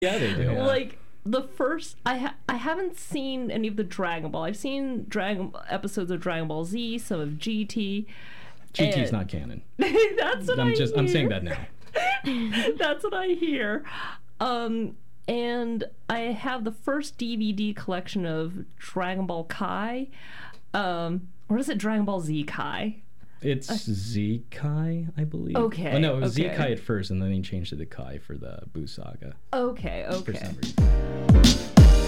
Yeah, they do. Yeah. Like the first, I haven't seen any of the Dragon Ball. I've seen episodes of Dragon Ball Z, some of GT. GT's not canon. That's what I hear. I'm saying that now. That's what I hear. And I have the first DVD collection of Dragon Ball Kai. Or is it Dragon Ball Z Kai? It's Z Kai, I believe. Okay. Oh, no, it was okay. Z Kai at first, and then he changed it to Kai for the Buu Saga. Okay, For okay. some reason.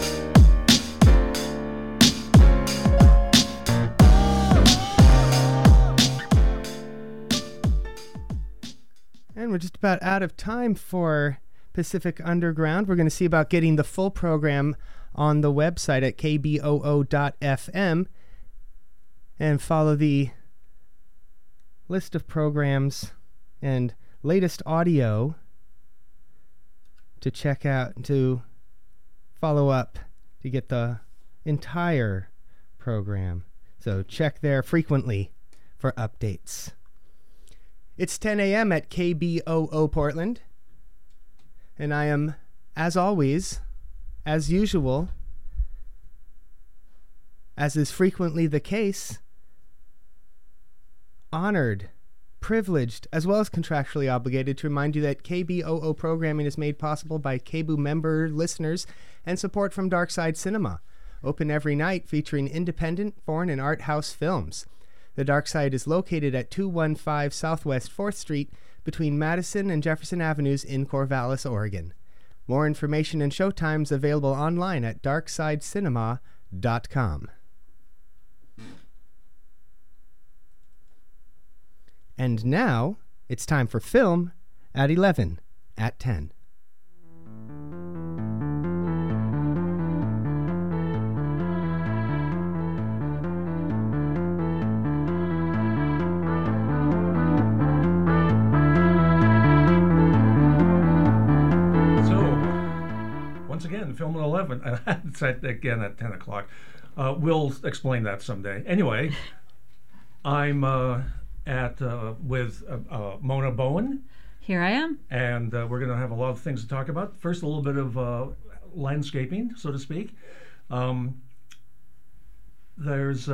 And we're just about out of time for Pacific Underground. We're going to see about getting the full program on the website at kboo.fm and follow the list of programs and latest audio to check out, to follow up, to get the entire program. So check there frequently for updates. It's 10 a.m. at KBOO Portland, and I am, as always, as usual, as is frequently the case, honored, privileged, as well as contractually obligated to remind you that KBOO programming is made possible by KBOO member listeners and support from Darkside Cinema, open every night featuring independent, foreign, and art house films. The Dark Side is located at 215 Southwest 4th Street between Madison and Jefferson Avenues in Corvallis, Oregon. More information and showtimes available online at darksidecinema.com. And now, it's time for Film at 11 at 10. Film at 11. It's again at 10 o'clock. We'll explain that someday. Anyway, I'm with Mona Bowen. Here I am. And we're going to have a lot of things to talk about. First, a little bit of landscaping, so to speak. There's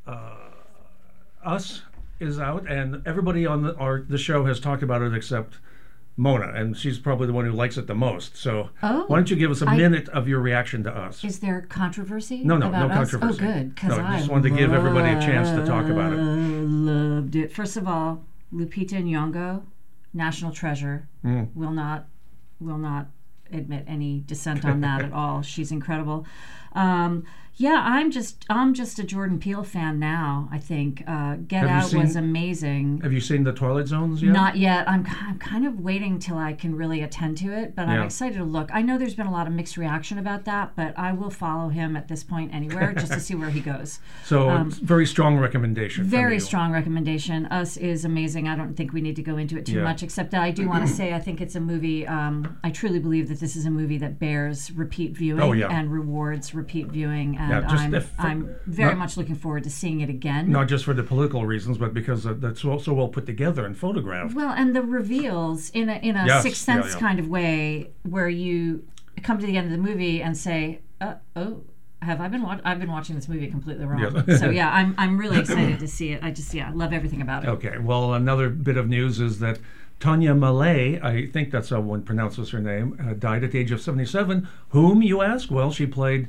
Us is out, and everybody on the show has talked about it except Mona, and she's probably the one who likes it the most. So why don't you give us a minute of your reaction to Us? Is there controversy? No about controversy. Us? Oh, good, because I just wanted to give everybody a chance to talk about it. Loved it. First of all, Lupita Nyong'o, national treasure. Will not admit any dissent on that at all. She's incredible. Yeah, I'm just a Jordan Peele fan now. I think Get Out was amazing. Have you seen The Twilight Zones yet? Not yet. I'm kind of waiting till I can really attend to it, but I'm excited to look. I know there's been a lot of mixed reaction about that, but I will follow him at this point anywhere just to see where he goes. So very strong recommendation. Very strong recommendation. Us is amazing. I don't think we need to go into it too much, except that I do want to say I think it's a movie. I truly believe that this is a movie that bears repeat viewing and rewards repeat viewing. And I'm very much looking forward to seeing it again. Not just for the political reasons, but because that's so well put together and photographed. Well, and the reveals in a Sixth Sense kind of way, where you come to the end of the movie and say, "Oh, have I been I've been watching this movie completely wrong." Yes. So yeah, I'm really excited to see it. I just love everything about it. Okay. Well, another bit of news is that Tanya Malay, I think that's how one pronounces her name, died at the age of 77. Whom, you ask? Well, she played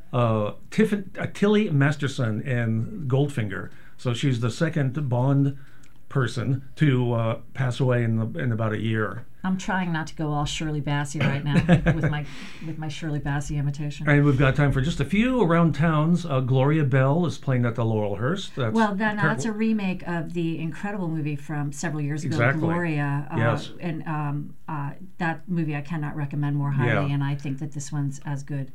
Tilly Masterson in Goldfinger. So she's the second Bond person to pass away in about a year. I'm trying not to go all Shirley Bassey right now with my Shirley Bassey imitation. And we've got time for just a few around towns. Gloria Bell is playing at the Laurelhurst. That's a remake of the incredible movie from several years ago, Gloria. Yes. And that movie I cannot recommend more highly, and I think that this one's as good.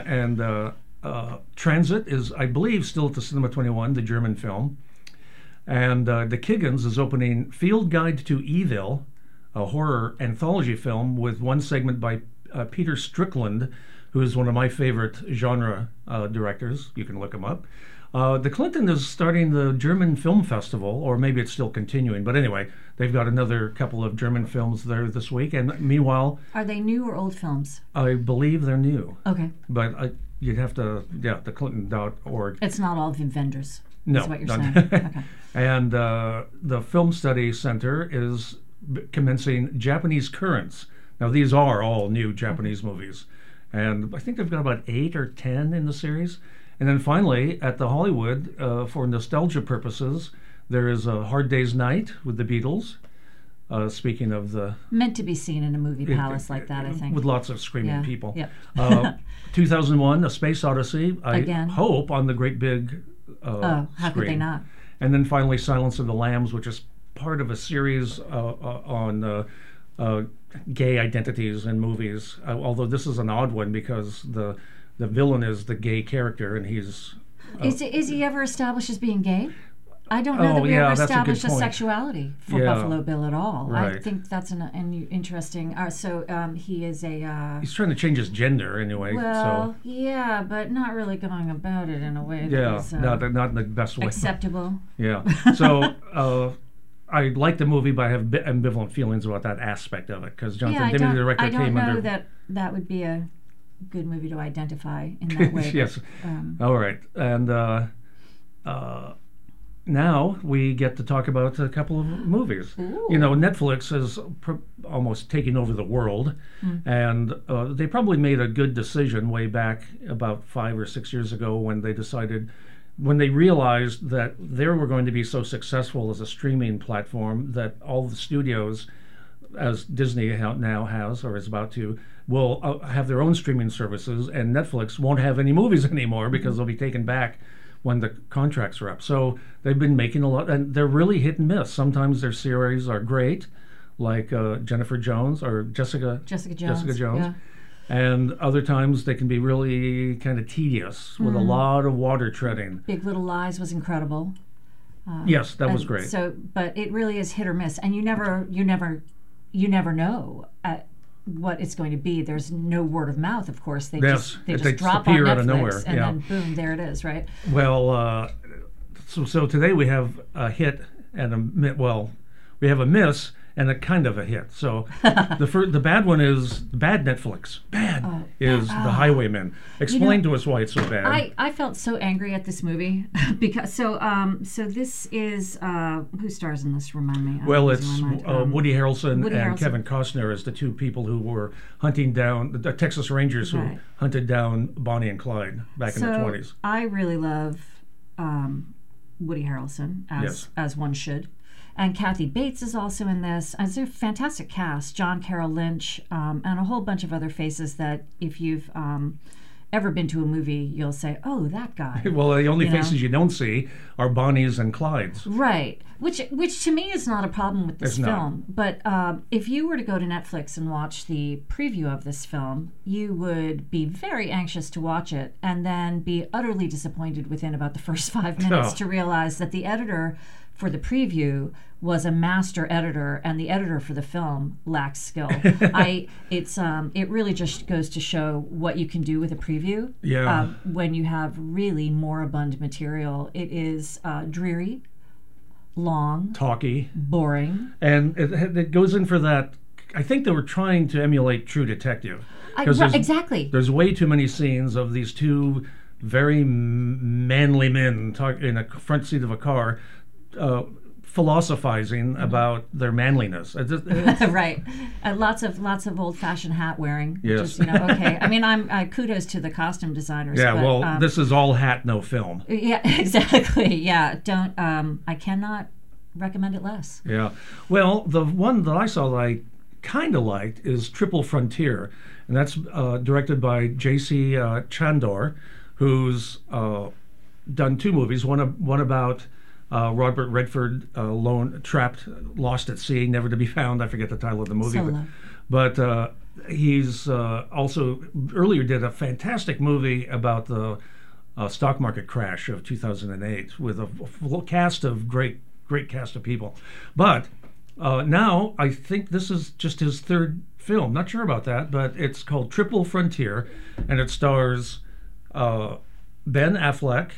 Transit is, I believe, still at the Cinema 21, the German film. And The Kiggins is opening Field Guide to Evil, a horror anthology film with one segment by Peter Strickland, who is one of my favorite genre directors. You can look him up. The Clinton is starting the German Film Festival, or maybe it's still continuing. But anyway, they've got another couple of German films there this week. And meanwhile, Are they new or old films? I believe they're new. Okay. But you'd have to, the Clinton.org. It's not all vendors. No, Is what you're not- saying. Okay. And the Film Study Center is commencing Japanese Currents. Now, these are all new Japanese movies. And I think they've got about 8 or 10 in the series. And then finally, at the Hollywood, for nostalgia purposes, there is a Hard Day's Night with the Beatles. Speaking of the... Meant to be seen in a movie palace like that, I think. With lots of screaming Yeah, people. yep. 2001, A Space Odyssey. I Again. hope on the great big Oh, how could they screen. not? And then finally, Silence of the Lambs, which is part of a series on gay identities in movies. Although this is an odd one because the villain is the gay character, and he's Is he ever established as being gay? I don't know that we yeah, ever that's a good established a point. sexuality for Yeah. Buffalo Bill at all. I Right. think that's an interesting. He is a. he's trying to change his gender anyway. Well, yeah, but not really going about it in a way so that is not in the best way. acceptable. Yeah. So I like the movie, but I have ambivalent feelings about that aspect of it because Jonathan Yeah, Demme, the director, I don't came know under. that would be a good movie to identify in that way. Yes. But, All right. And now we get to talk about a couple of movies. You know, Netflix is almost taking over the world, and they probably made a good decision way back about 5 or 6 years ago when they realized that they were going to be so successful as a streaming platform that all the studios, as Disney now has or is about to, will have their own streaming services, and Netflix won't have any movies anymore because they'll be taken back when the contracts are up. So they've been making a lot, and they're really hit and miss. Sometimes their series are great, like Jennifer Jones or Jessica Jessica Jones. Yeah. And other times they can be really kind of tedious with a lot of water treading. Big Little Lies was incredible. Yes, that was And great. So, but it really is hit or miss, and you never know what it's going to be. There's no word of mouth, of course. They Yes, just they drop on appear Netflix, out of nowhere, and yeah. then boom, there it is, right? Well, so today we have a hit and we have a miss and a kind of a hit. So the bad one is bad Netflix. The Highwaymen. Explain to us why it's so bad. I felt so angry at this movie because so this is who stars in this? Remind me. Well, it's Woody Harrelson Woody and Harrelson. Kevin Costner as the two people who were hunting down the Texas Rangers who Right. hunted down Bonnie and Clyde back in the 20s. I really love Woody Harrelson as one should. And Kathy Bates is also in this. It's a fantastic cast. John Carroll Lynch, and a whole bunch of other faces that if you've ever been to a movie, you'll say, oh, that guy. Well, the only You know? faces you don't see are Bonnie's and Clyde's. Right, which to me is not a problem with this It's not. film. But if you were to go to Netflix and watch the preview of this film, you would be very anxious to watch it and then be utterly disappointed within about the first 5 minutes Oh. to realize that the editor for the preview was a master editor, and the editor for the film lacks skill. It really just goes to show what you can do with a preview. Yeah. When you have really moribund material, it is dreary, long, Talky. boring. And it goes in for that. I think they were trying to emulate True Detective. 'Cause there's- Exactly. There's way too many scenes of these two very manly men in a front seat of a car philosophizing about their manliness. Right. Lots of old-fashioned hat wearing. Yes. Just, okay. I mean, I'm kudos to the costume designers. Yeah, but, well, this is all hat, no film. Yeah, exactly. Yeah, don't. I cannot recommend it less. Yeah. Well, the one that I saw that I kind of liked is Triple Frontier, and that's directed by J.C. Chandor, who's done 2 movies. One about Robert Redford, trapped, lost at sea, never to be found. I forget the title of the movie. Solo. But he's also earlier did a fantastic movie about the stock market crash of 2008 with a full cast of great cast of people. But now I think this is just his 3rd film. Not sure about that, but it's called Triple Frontier, and it stars Ben Affleck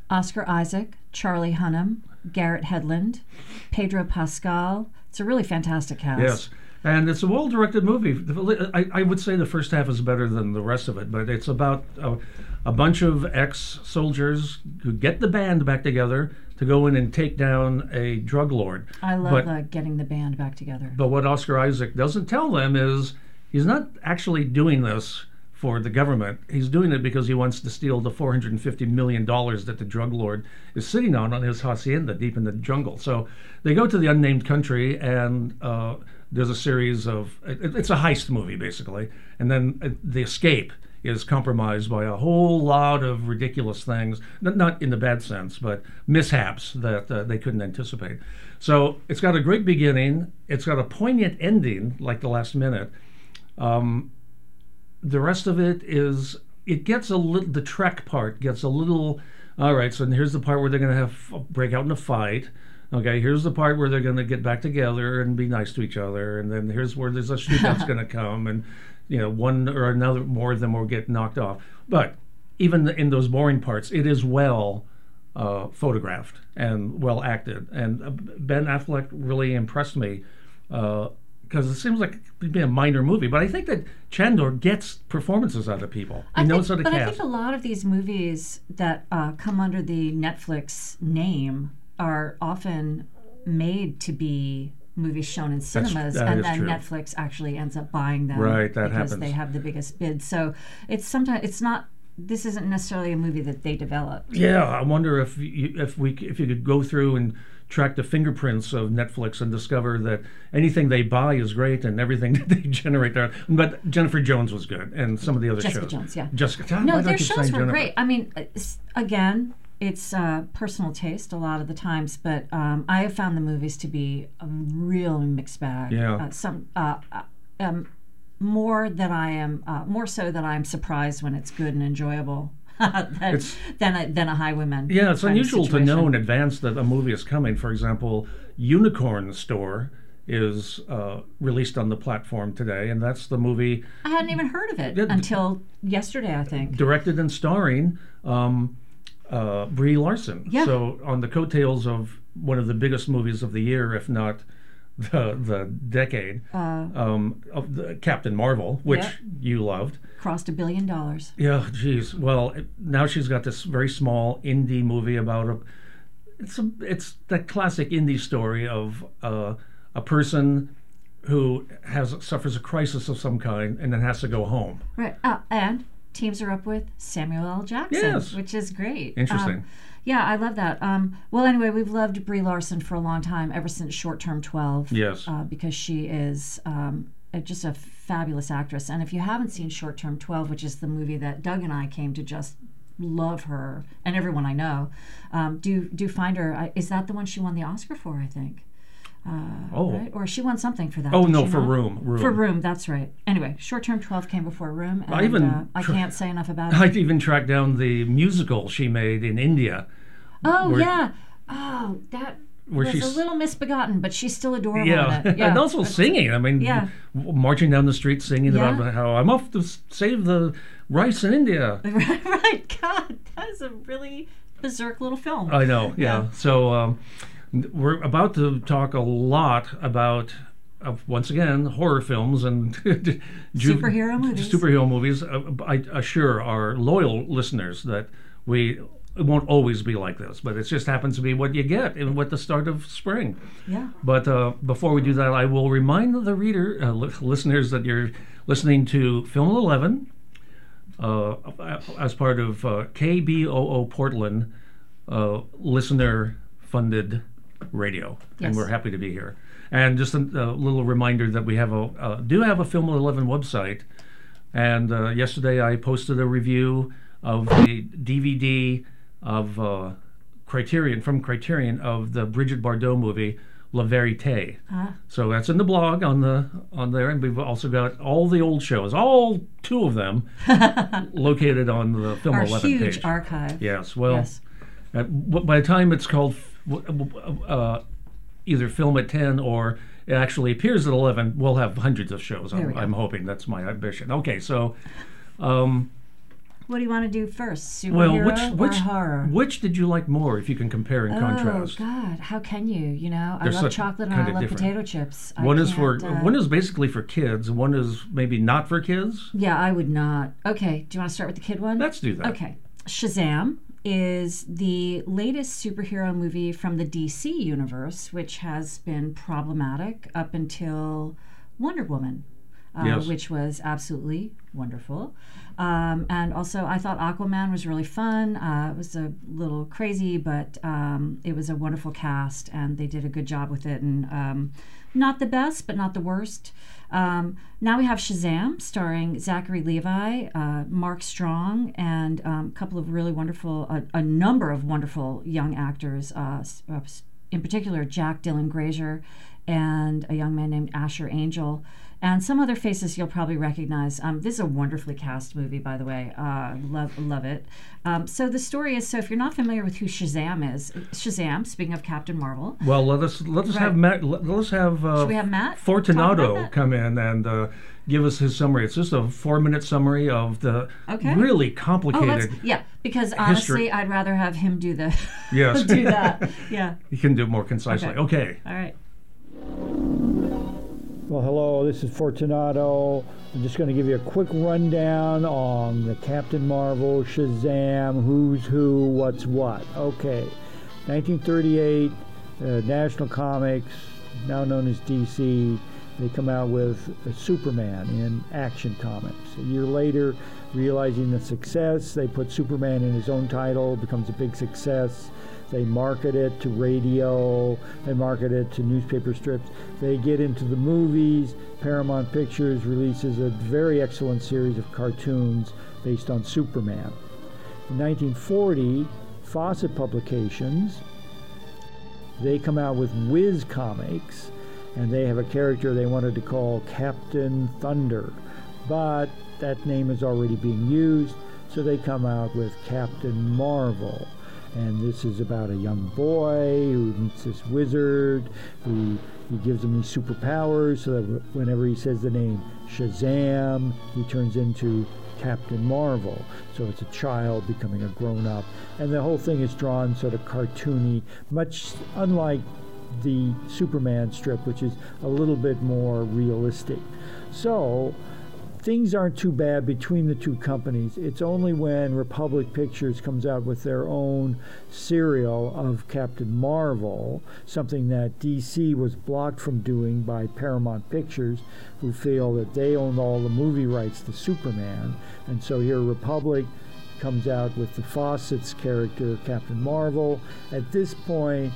Oscar Isaac, Charlie Hunnam, Garrett Hedlund, Pedro Pascal. It's a really fantastic cast. Yes. And it's a well-directed movie. I would say the first half is better than the rest of it, but it's about a bunch of ex-soldiers who get the band back together to go in and take down a drug lord. I love getting the band back together. But what Oscar Isaac doesn't tell them is he's not actually doing this for the government. He's doing it because he wants to steal the $450 million that the drug lord is sitting on his hacienda deep in the jungle. So they go to the unnamed country, and there's a series of... It's a heist movie, basically. And then the escape is compromised by a whole lot of ridiculous things, not in the bad sense, but mishaps that they couldn't anticipate. So it's got a great beginning. It's got a poignant ending, like the last minute. The rest of it is, it gets a little, the Trek part gets a little, all right, so here's the part where they're going to have break out in a fight. Okay, here's the part where they're going to get back together and be nice to each other. And then here's where there's a shootout's going to come. And, one or another more of them will get knocked off. But even in those boring parts, it is well photographed and well acted. And Ben Affleck really impressed me because it seems like it'd be a minor movie. But I think that Chandor gets performances out of people. He knows how to cast. But I think a lot of these movies that come under the Netflix name are often made to be movies shown in cinemas, and then true. Netflix actually ends up buying them, right? That because happens. They have the biggest bid. So it's not. This isn't necessarily a movie that they developed. Yeah, I wonder if you could go through and track the fingerprints of Netflix and discover that anything they buy is great and everything that they generate there. But Jennifer Jones was good, and some of the other Jessica shows. Jones, yeah. Jessica. No, their shows were great. I mean, again, it's personal taste a lot of the times, but I have found the movies to be a real mixed bag. Yeah. More so that I am surprised when it's good and enjoyable than a Highwaymen. Yeah, it's unusual to know in situation. advance that a movie is coming. For example, Unicorn Store is released on the platform today, and that's the movie I hadn't even heard of it until yesterday, I think. directed and starring Brie Larson. Yeah. So on the coattails of one of the biggest movies of the year, if not the decade, of the Captain Marvel, which Yeah. you loved. Crossed $1 billion. Yeah, geez. Well, now she's got this very small indie movie about it's that classic indie story of a person who suffers a crisis of some kind and then has to go home. Right. And teams are up with Samuel L. Jackson, Yes. which is great. Interesting. Yeah, I love that. Well, anyway, we've loved Brie Larson for a long time, ever since Short Term 12. Yes. Because she is just a fabulous actress. And if you haven't seen Short Term 12, which is the movie that Doug and I came to just love her, and everyone I know, do find her. Is that the one she won the Oscar for, I think? Right? Or she won something for that. Oh, did no, she for not? Room. For Room, that's right. Anyway, Short Term 12 came before Room, and I can't say enough about it. I'd even tracked down the musical she made in India. Oh, where- yeah. Oh, that Where was she's- a little misbegotten, but she's still adorable Yeah. in it. Yeah. And also singing. I mean, Yeah. marching down the street singing Yeah. about how I'm off to save the rice in India. Right. God, that is a really berserk little film. I know, yeah. Yeah. So we're about to talk a lot about, once again, horror films and Superhero movies. Superhero movies. I assure our loyal listeners that it won't always be like this, but it just happens to be what you get with the start of spring. Yeah. But before we do that, I will remind the listeners that you're listening to Film 11 as part of KBOO Portland listener-funded radio, and Yes. we're happy to be here. And just a little reminder that we have do have a Film 11 website, and yesterday I posted a review of the DVD of Criterion of the Brigitte Bardot movie La Vérité. So that's in the blog on there, and we've also got all the old shows, all 2 of them, located on the Film Our 11 huge page. archive. Yes. Well, Yes. by the time it's called either Film at 10 or it actually appears at 11, we'll have hundreds of shows. There we go. I'm hoping. That's my ambition. Okay, so What do you want to do first? Well, Superhero or horror? which did you like more, if you can compare and contrast? Oh God, how can you? You know, They're I love such chocolate and kinda I love different. potato chips. One is basically for kids. One is maybe not for kids. Yeah, I would not. Okay, do you want to start with the kid one? Let's do that. Okay, Shazam is the latest superhero movie from the DC universe, which has been problematic up until Wonder Woman. Yes. Which was absolutely wonderful. And also, I thought Aquaman was really fun. It was a little crazy, but it was a wonderful cast, and they did a good job with it. And not the best, but not the worst. Now we have Shazam, starring Zachary Levi, Mark Strong, and a couple of really wonderful, a number of wonderful young actors, in particular Jack Dylan Grazer and a young man named Asher Angel. And some other faces you'll probably recognize. This is a wonderfully cast movie, by the way. Love it. So the story is, so if you're not familiar with who Shazam is, Shazam, speaking of Captain Marvel. Well, let us have Matt. Let's have Should we have Matt Fortunato that? come in and give us his summary. It's just a 4-minute summary of the really complicated. Because honestly, I'd rather have him do the Yes. do that. Yeah. You can do it more concisely. Okay. All right. Well, hello, this is Fortunato. I'm just going to give you a quick rundown on the Captain Marvel, Shazam, who's who, what's what. Okay, 1938, National Comics, now known as DC, they come out with Superman in Action Comics. A year later, realizing the success, they put Superman in his own title, becomes a big success. They market it to radio, they market it to newspaper strips. They get into the movies. Paramount Pictures releases a very excellent series of cartoons based on Superman. In 1940, Fawcett Publications, they come out with Whiz Comics, and they have a character they wanted to call Captain Thunder. But that name is already being used, so they come out with Captain Marvel. And this is about a young boy who meets this wizard who he gives him these superpowers so that whenever he says the name Shazam, he turns into Captain Marvel. So it's a child becoming a grown-up. And the whole thing is drawn sort of cartoony, much unlike the Superman strip, which is a little bit more realistic. So things aren't too bad between the two companies. It's only when Republic Pictures comes out with their own serial of Captain Marvel, something that DC was blocked from doing by Paramount Pictures, who feel that they own all the movie rights to Superman. And so here Republic comes out with the Fawcett's character, Captain Marvel. At this point,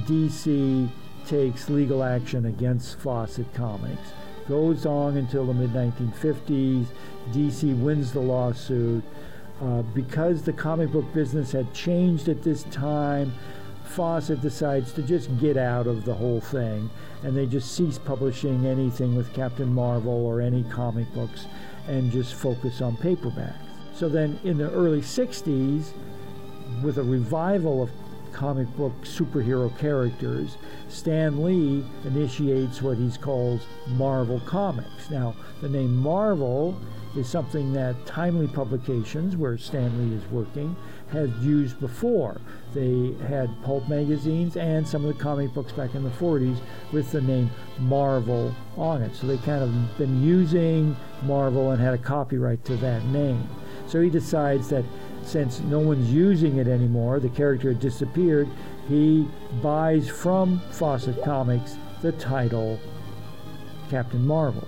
DC takes legal action against Fawcett Comics. Goes on until the mid-1950s. DC wins the lawsuit. Because the comic book business had changed at this time, Fawcett decides to just get out of the whole thing, and they just cease publishing anything with Captain Marvel or any comic books and just focus on paperbacks. So then in the early 60s, with a revival of comic book superhero characters, Stan Lee initiates what he calls Marvel Comics. Now, the name Marvel is something that Timely Publications, where Stan Lee is working, has used before. They had pulp magazines and some of the comic books back in the 40s with the name Marvel on it. So they kind of been using Marvel and had a copyright to that name. So he decides that since no one's using it anymore, the character had disappeared, he buys from Fawcett Comics the title Captain Marvel,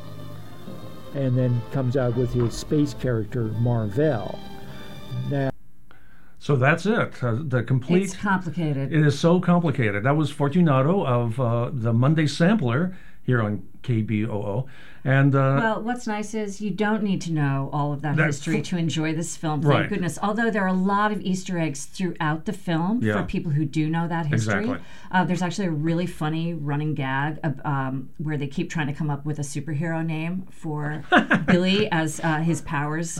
and then comes out with his space character Mar-Vell. Now, so that's it. The complete. It's complicated. It is so complicated. That was Fortunato of the Monday Sampler here on KBOO. And well, what's nice is you don't need to know all of that history to enjoy this film. Thank goodness. Although there are a lot of Easter eggs throughout the film for people who do know that history. Exactly. There's actually a really funny running gag where they keep trying to come up with a superhero name for Billy as his powers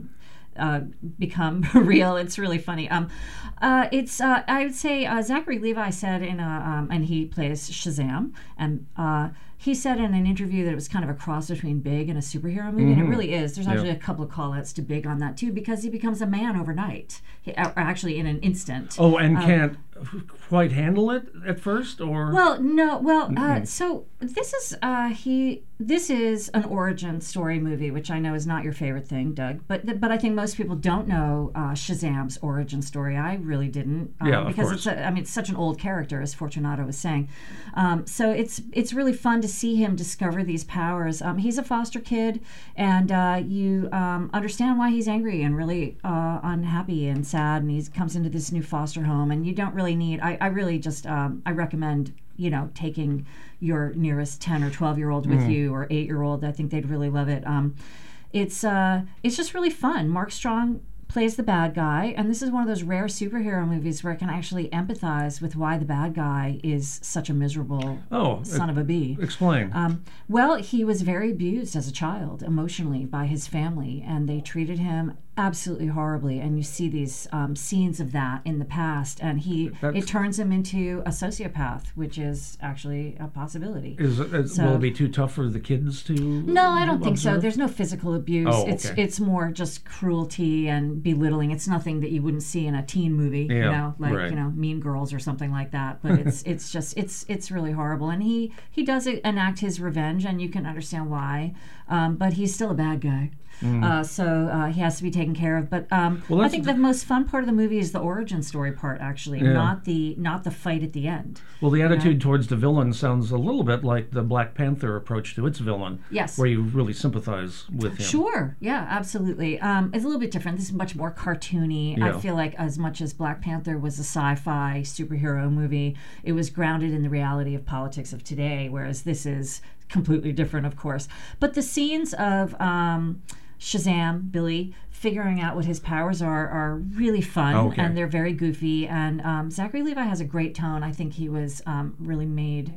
become real. It's really funny. It's I would say Zachary Levi said in and he plays Shazam, and he said in an interview that it was kind of a cross between Big and a superhero movie, and it really is. There's actually a couple of call-outs to Big on that too, because he becomes a man overnight, or actually in an instant. Oh, and can't quite handle it at first, or Well, no. Well, so this is an origin story movie, which I know is not your favorite thing, Doug. But I think most people don't know Shazam's origin story. I really didn't, of because course. it's such an old character, as Fortunato was saying. So it's really fun to see him discover these powers. He's a foster kid, and you understand why he's angry and really unhappy and sad, and he comes into this new foster home, and you don't really need. I really just I recommend taking your nearest 10 or 12-year-old with you, or 8-year-old. I think they'd really love it. It's just really fun. Mark Strong plays the bad guy, and this is one of those rare superhero movies where I can actually empathize with why the bad guy is such a miserable son of a bee. Explain. Well, he was very abused as a child emotionally by his family, and they treated him absolutely horribly. And you see these scenes of that in the past, and it turns him into a sociopath, which is actually a possibility. Will it be too tough for the kids to? No, I don't think so. There's no physical abuse. Oh, okay. It's more just cruelty and belittling. It's nothing that you wouldn't see in a teen movie, Mean Girls or something like that. But it's really horrible. And he does enact his revenge, and you can understand why. But he's still a bad guy. So he has to be taken care of. But I think the most fun part of the movie is the origin story part, actually, not the fight at the end. Well, the attitude towards the villain sounds a little bit like the Black Panther approach to its villain. Yes. Where you really sympathize with him. Sure. Yeah, absolutely. It's a little bit different. This is much more cartoony. Yeah. I feel like as much as Black Panther was a sci-fi superhero movie, it was grounded in the reality of politics of today, whereas this is completely different, of course. But the scenes of Shazam, Billy, figuring out what his powers are really fun, and they're very goofy. And Zachary Levi has a great tone. I think he was really made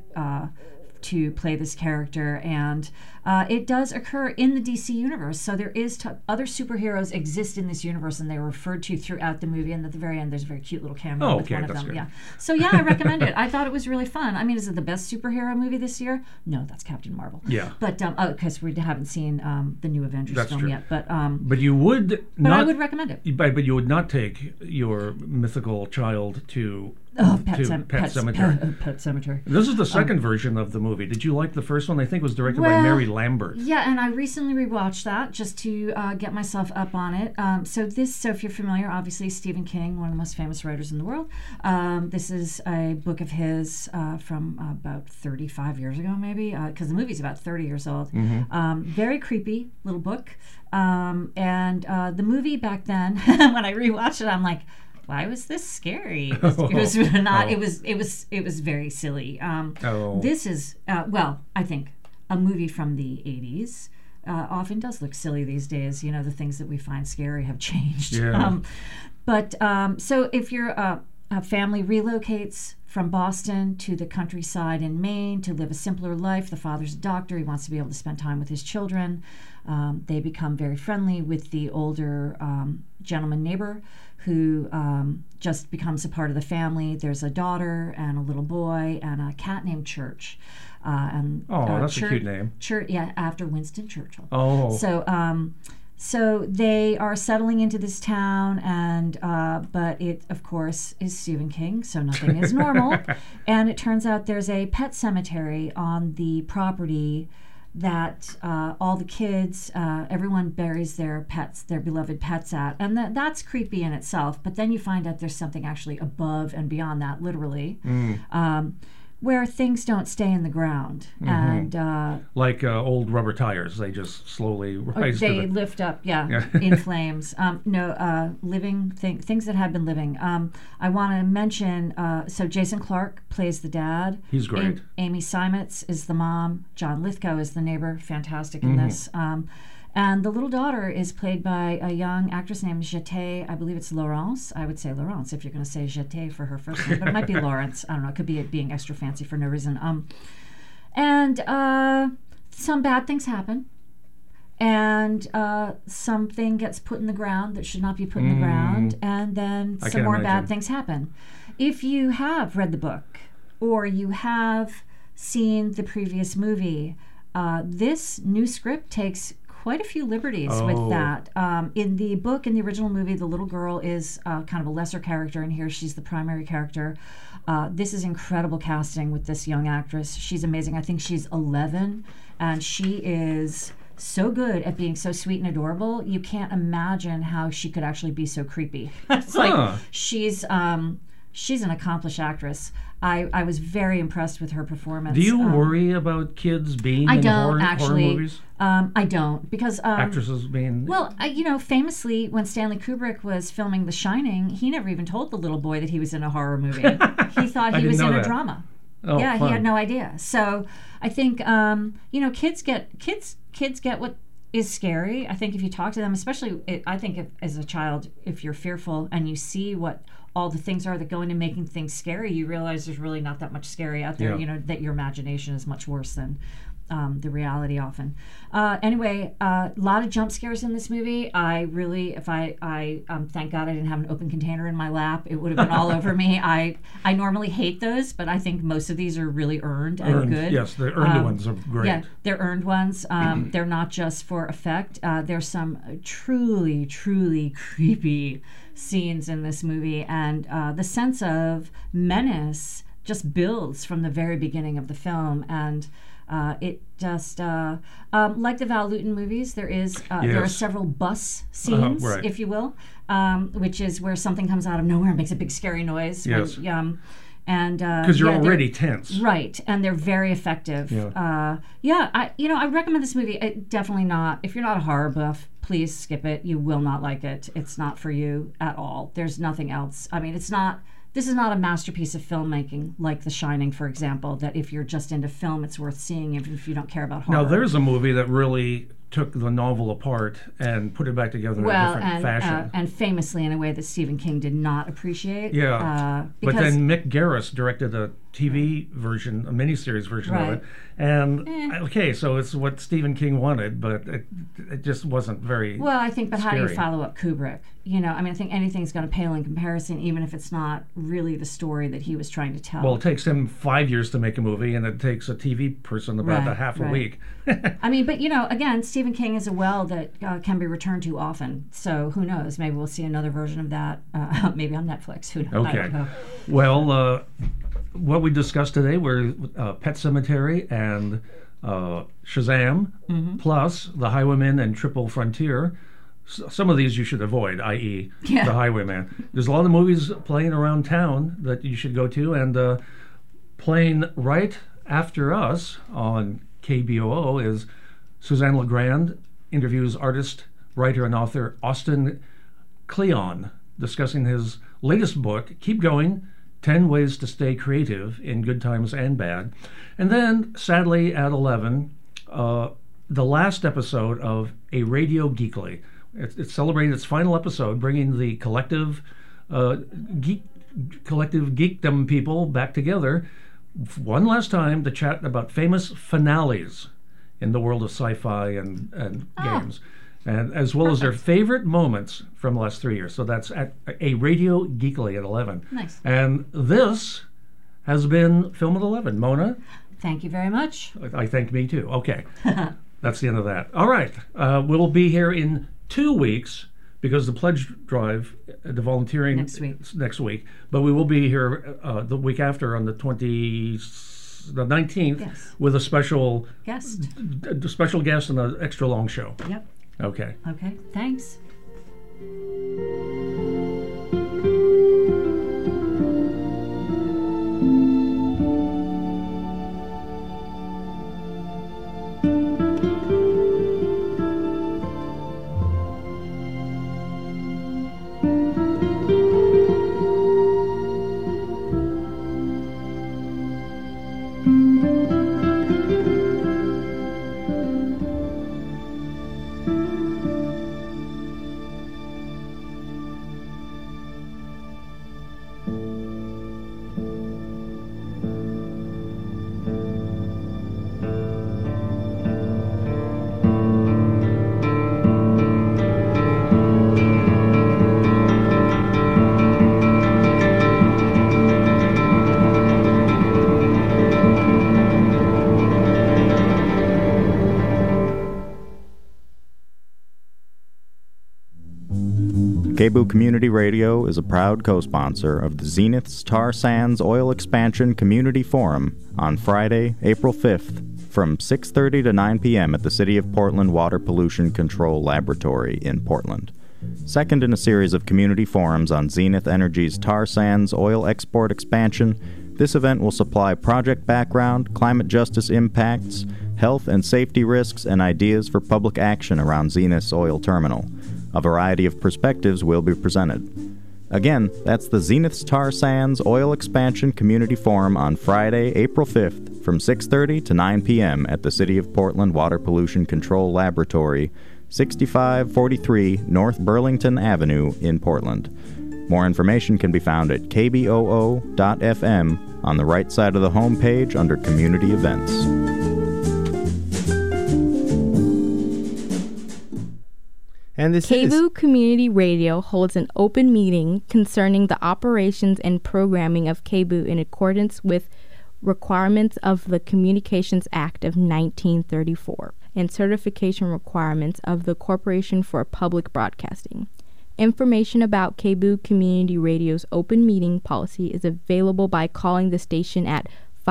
to play this character, and it does occur in the DC universe. So there is other superheroes exist in this universe, and they're referred to throughout the movie. And at the very end, there's a very cute little cameo with one of them. Good. Yeah. So yeah, I recommend it. I thought it was really fun. I mean, is it the best superhero movie this year? No, that's Captain Marvel. Yeah. But because we haven't seen the new Avengers film true. yet. But you would. But I would recommend it. But you would not take your mythical child to. Pet Cemetery. Pet Cemetery. This is the second version of the movie. Did you like the first one? I think it was directed by Mary Lambert. Yeah, and I recently rewatched that just to get myself up on it. So if you're familiar, obviously Stephen King, one of the most famous writers in the world. This is a book of his from about 35 years ago, maybe, because the movie's about 30 years old. Very creepy little book. And the movie back then, when I rewatched it, I'm like, why was this scary? It was not. It was very silly. This is I think a movie from the 80s often does look silly these days. The things that we find scary have changed. Yeah. So if a family relocates from Boston to the countryside in Maine to live a simpler life, the father's a doctor. He wants to be able to spend time with his children. They become very friendly with the older gentleman neighbor, who just becomes a part of the family. There's a daughter and a little boy and a cat named Church. That's a cute name. Church, yeah, after Winston Churchill. Oh. So they are settling into this town, and but it, of course, is Stephen King, so nothing is normal. And it turns out there's a pet cemetery on the property that all the kids, everyone buries their pets, their beloved pets at. And that's creepy in itself. But then you find out there's something actually above and beyond that, literally, where things don't stay in the ground. And like old rubber tires, they just slowly rise to the... lift up, in flames. Living things that have been living. I want to mention, so Jason Clarke plays the dad. He's great. Amy Seimetz is the mom. John Lithgow is the neighbor. Fantastic in this. And the little daughter is played by a young actress named Jetée. I believe it's Laurence. I would say Laurence if you're going to say Jetée for her first name, but it might be Lawrence. I don't know. It could be it being extra fancy for no reason. And some bad things happen. And something gets put in the ground that should not be put in the ground. And then some more bad things happen. If you have read the book, or you have seen the previous movie, this new script takes quite a few liberties with that. In the book, in the original movie, the little girl is kind of a lesser character, and here she's the primary character. This is incredible casting with this young actress. She's amazing. I think she's 11, and she is so good at being so sweet and adorable. You can't imagine how she could actually be so creepy. It's like she's an accomplished actress. I was very impressed with her performance. Do you worry about kids being in horror movies? I don't, because actresses being. Well, famously, when Stanley Kubrick was filming The Shining, he never even told the little boy that he was in a horror movie. He thought he was in a drama. Oh, yeah, fun. He had no idea. So I think kids get what is scary. I think if you talk to them, especially, I think as a child, if you're fearful and you see what all the things are that go into making things scary, you realize there's really not that much scary out there. Yeah. That your imagination is much worse than the reality often. Anyway, a lot of jump scares in this movie. I really, thank God I didn't have an open container in my lap. It would have been all over me. I normally hate those, but I think most of these are really earned and good. Yes, the earned ones are great. Yeah, they're earned ones. They're not just for effect. There's some truly, truly creepy scenes in this movie, and the sense of menace just builds from the very beginning of the film, and it just like the Val Lewton movies, there are several bus scenes, right. if you will, which is where something comes out of nowhere and makes a big scary noise. Yes. And because you're already tense, right? And they're very effective. Yeah. I recommend this movie. Definitely not. If you're not a horror buff, please skip it. You will not like it. It's not for you at all. There's nothing else. I mean, it's not. This is not a masterpiece of filmmaking like The Shining, for example, that if you're just into film, it's worth seeing even if you don't care about horror. Now, there's a movie that really took the novel apart and put it back together in a different fashion. And famously in a way that Stephen King did not appreciate. Yeah, but then Mick Garris directed a TV version, a miniseries version of it. And, okay, so it's what Stephen King wanted, but it just wasn't very Well, I think, but scary. how do you follow up Kubrick? I think anything's going to pale in comparison, even if it's not really the story that he was trying to tell. Well, it takes him 5 years to make a movie, and it takes a TV person about a half a week. But, again, Stephen King is a well that can be returned to often. So who knows? Maybe we'll see another version of that, maybe on Netflix. Who knows? I Okay. don't know. Well, what we discussed today were Pet Sematary and Shazam, plus The Highwayman and Triple Frontier. Some of these you should avoid, i.e. The Highwayman. There's a lot of movies playing around town that you should go to, and playing right after us on KBOO is Suzanne LeGrand interviews artist, writer, and author Austin Kleon, discussing his latest book, Keep Going, 10 Ways to Stay Creative in Good Times and Bad. And then, sadly, at 11, the last episode of A Radio Geekly. It's celebrating its final episode, bringing the collective geekdom people back together one last time to chat about famous finales in the world of sci-fi and games, and as well as their favorite moments from the last 3 years. So that's at A Radio Geekly at 11. Nice. And this has been Film at 11. Mona? Thank you very much. I thank me too. Okay. That's the end of that. All right. We'll be here in 2 weeks because the pledge drive, the volunteering next week. But we will be here the week after on the 19th with a special guest and an extra long show. Yep. Okay. Okay. Thanks. KBOO Community Radio is a proud co-sponsor of the Zenith's Tar Sands Oil Expansion Community Forum on Friday, April 5th from 6:30 to 9 p.m. at the City of Portland Water Pollution Control Laboratory in Portland. Second in a series of community forums on Zenith Energy's tar sands oil export expansion, this event will supply project background, climate justice impacts, health and safety risks, and ideas for public action around Zenith's oil terminal. A variety of perspectives will be presented. Again, that's the Zenith's Tar Sands Oil Expansion Community Forum on Friday, April 5th from 6:30 to 9 p.m. at the City of Portland Water Pollution Control Laboratory, 6543 North Burlington Avenue in Portland. More information can be found at kboo.fm on the right side of the homepage under Community Events. And this KBOO Community Radio holds an open meeting concerning the operations and programming of KBOO in accordance with requirements of the Communications Act of 1934 and certification requirements of the Corporation for Public Broadcasting. Information about KBOO Community Radio's open meeting policy is available by calling the station at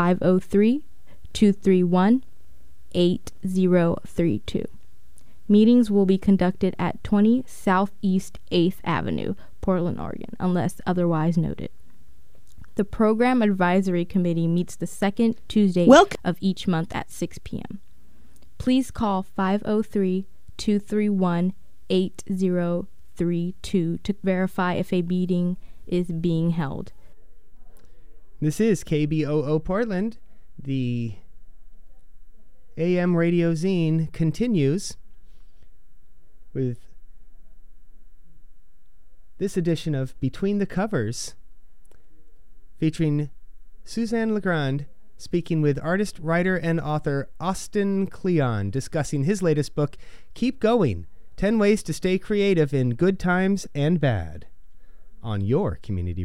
503-231-8032. Meetings will be conducted at 20 Southeast 8th Avenue, Portland, Oregon, unless otherwise noted. The Program Advisory Committee meets the second Tuesday of each month at 6 p.m. Please call 503-231-8032 to verify if a meeting is being held. This is KBOO Portland. The AM Radio Zine continues with this edition of Between the Covers, featuring Suzanne Legrand speaking with artist, writer, and author Austin Kleon, discussing his latest book, Keep Going, 10 Ways to Stay Creative in Good Times and Bad, on your community